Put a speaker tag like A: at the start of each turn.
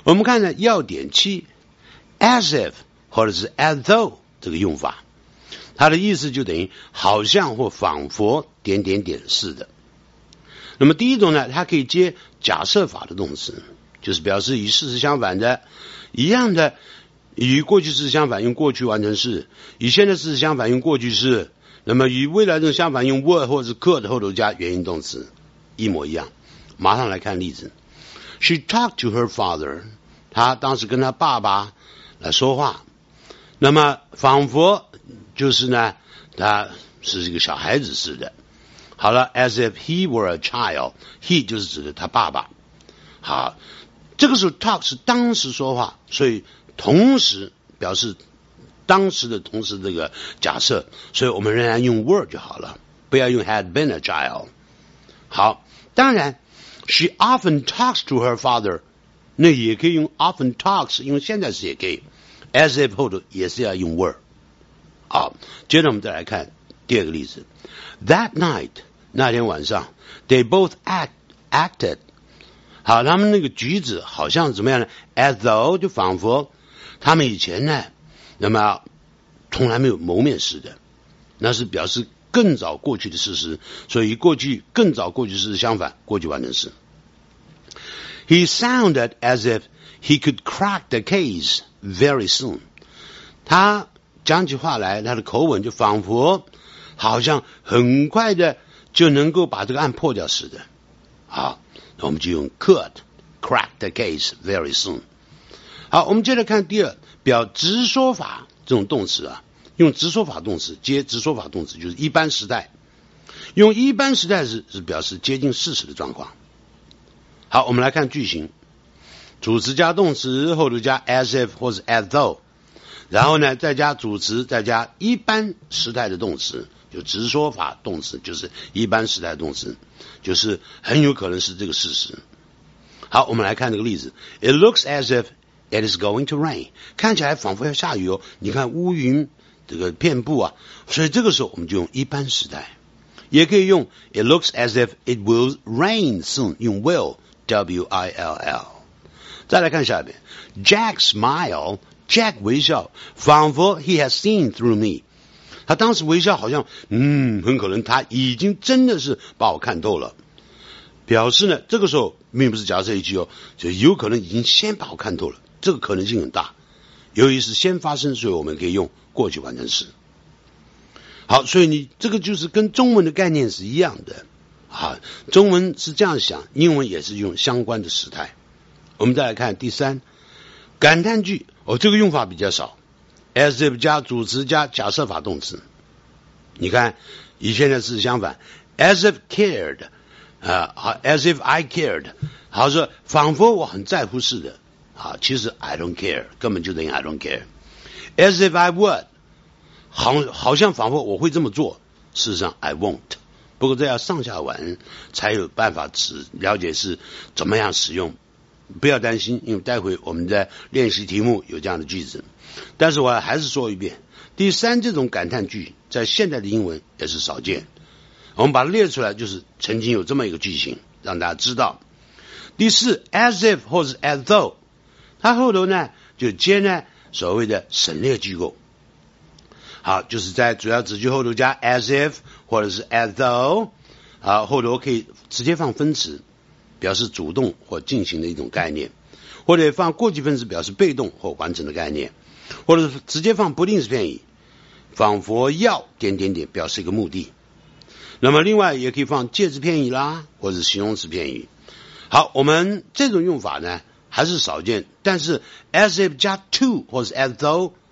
A: 我们看呢要点7 as if 或者是 as though 这个用法，它的意思就等于好像或仿佛点点点似的。那么第一种呢，它可以接假设法的动词，就是表示与事实相反的，一样的与过去式相反用过去完成式，与现在式相反用过去式，那么与未来式相反用 were 或者 could 后头加原形动词，一模一样。马上来看例子。She talked to her father. 她当时跟她爸爸来说话，那么仿佛就是呢，她是一个小孩子似的。好了 ，as if he were a child. He 就是指的他爸爸。好，这个时候 talk 是当时说话，所以同时表示当时的同时这个假设，所以我们仍然用 were 就好了，不要用 had been a child。好，当然 she often talks to her father， 那也可以用 often talks， 用现在时也可以 as if 后头也是要用 were。好，接着我们再来看第二个例子。That night， 那天晚上 they both acted。 好，他们那个举止好像怎么样呢？ as though 就仿佛他们以前呢，那么从来没有谋面似的，那是表示更早过去的事实，所以过去更早过去事实相反，过去完成式。He sounded as if he could crack the case very soon。 他讲起话来，他的口吻就仿佛好像很快的就能够把这个案破掉似的。好，那我们就用 could crack the case very soon。 好，我们接着看第二，表直说法这种动词啊，用直说法动词接直说法动词，就是一般时态。用一般时态是表示接近事实的状况。好，我们来看句型，主词加动词，后头加 as if 或者 as though， 然后呢再加主词，再加一般时态的动词，就直说法动词就是一般时态的动词，就是很有可能是这个事实。好，我们来看这个例子。 It looks as if it is going to rain， 看起来仿佛要下雨哦，你看乌云这个遍布啊，所以这个时候我们就用一般时态。也可以用 It looks as if it will rain soon， 用 will W-I-L-L。 再来看下边 Jack smile， Jack 微笑，仿佛 he has seen through me， 他当时微笑好像很可能他已经真的是把我看透了，表示呢这个时候并不是假设一句哦，就有可能已经先把我看透了，这个可能性很大。由于是先发生，所以我们可以用过去完成时。好，所以你这个就是跟中文的概念是一样的啊，中文是这样想，英文也是用相关的时态。我们再来看第三，感叹句这个用法比较少 as if 加主词加假设法动词。你看与现在是相反 as if cared as if I cared， 好说仿佛我很在乎似的其实 I don't care， 根本就等于 I don't care。 as if I would， 好像仿佛我会这么做，事实上 I won't。 不过这要上下文才有办法了解是怎么样使用，不要担心，因为待会我们在练习题目有这样的句子。但是我还是说一遍，第三这种感叹句在现代的英文也是少见，我们把它列出来，就是曾经有这么一个句型让大家知道。第四 as if 或者 as though， 它后头呢就接呢所谓的省略句构。好，就是在主要子句后头加 as if 或者是 as though， 后头可以直接放分词，表示主动或进行的一种概念，或者放过去分词表示被动或完成的概念，或者是直接放不定式片语，仿佛要点点点表示一个目的。那么另外也可以放介词片语啦，或者形容词片语。好，我们这种用法呢还是少见，但是 as if 加 to 或者 as though